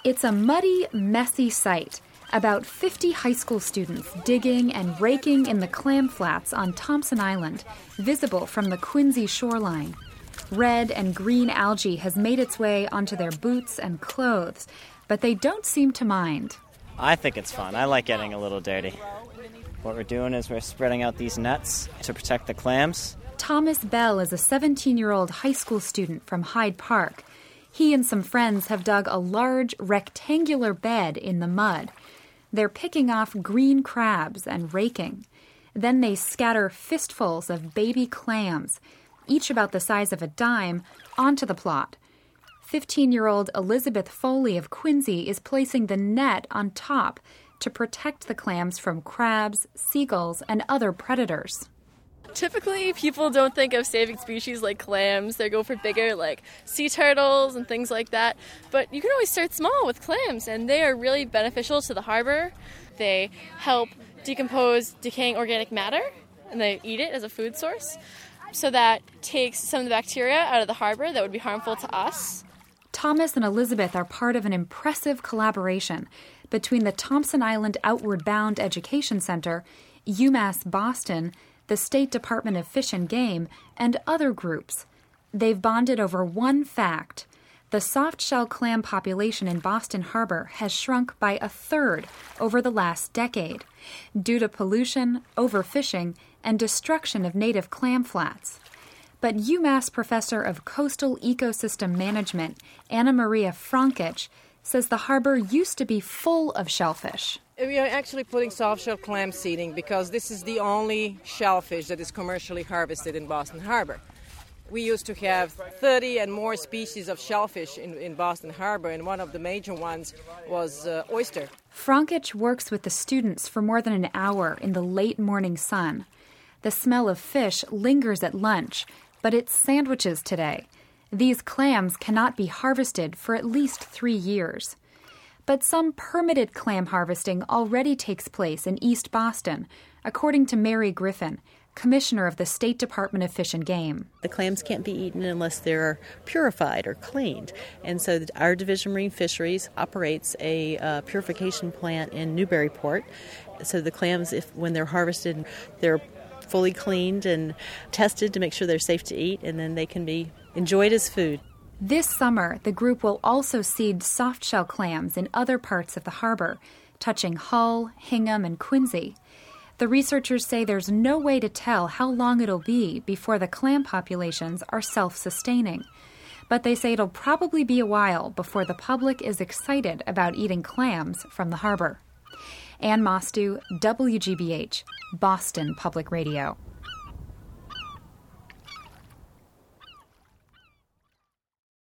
It's a muddy, messy sight. About 50 high school students digging and raking in the clam flats on Thompson Island, visible from the Quincy shoreline. Red and green algae has made its way onto their boots and clothes, but they don't seem to mind. I think it's fun. I like getting a little dirty. What we're doing is we're spreading out these nets to protect the clams. Thomas Bell is a 17-year-old high school student from Hyde Park. He and some friends have dug a large rectangular bed in the mud. They're picking off green crabs and raking. Then they scatter fistfuls of baby clams, each about the size of a dime, onto the plot. 15-year-old Elizabeth Foley of Quincy is placing the net on top to protect the clams from crabs, seagulls, and other predators. Typically, people don't think of saving species like clams. They go for bigger, like sea turtles and things like that. But you can always start small with clams, and they are really beneficial to the harbor. They help decompose decaying organic matter, and they eat it as a food source. So that takes some of the bacteria out of the harbor that would be harmful to us. Thomas and Elizabeth are part of an impressive collaboration between the Thompson Island Outward Bound Education Center, UMass Boston, the State Department of Fish and Game, and other groups. They've bonded over one fact. The soft-shell clam population in Boston Harbor has shrunk by a third over the last decade due to pollution, overfishing, and destruction of native clam flats. But UMass professor of coastal ecosystem management, Anna Maria Frankich, says the harbor used to be full of shellfish. We are actually putting soft-shell clam seeding because this is the only shellfish that is commercially harvested in Boston Harbor. We used to have 30 and more species of shellfish in Boston Harbor, and one of the major ones was oyster. Frankich works with the students for more than an hour in the late morning sun. The smell of fish lingers at lunch, but it's sandwiches today. These clams cannot be harvested for at least 3 years. But some permitted clam harvesting already takes place in East Boston, according to Mary Griffin, commissioner of the State Department of Fish and Game. The clams can't be eaten unless they're purified or cleaned. And so our Division of Marine Fisheries operates a purification plant in Newburyport. So the clams, when they're harvested, they're fully cleaned and tested to make sure they're safe to eat, and then they can be enjoyed as food. This summer, the group will also seed soft-shell clams in other parts of the harbor, touching Hull, Hingham, and Quincy. The researchers say there's no way to tell how long it'll be before the clam populations are self-sustaining. But they say it'll probably be a while before the public is excited about eating clams from the harbor. Ann Mostu, WGBH, Boston Public Radio.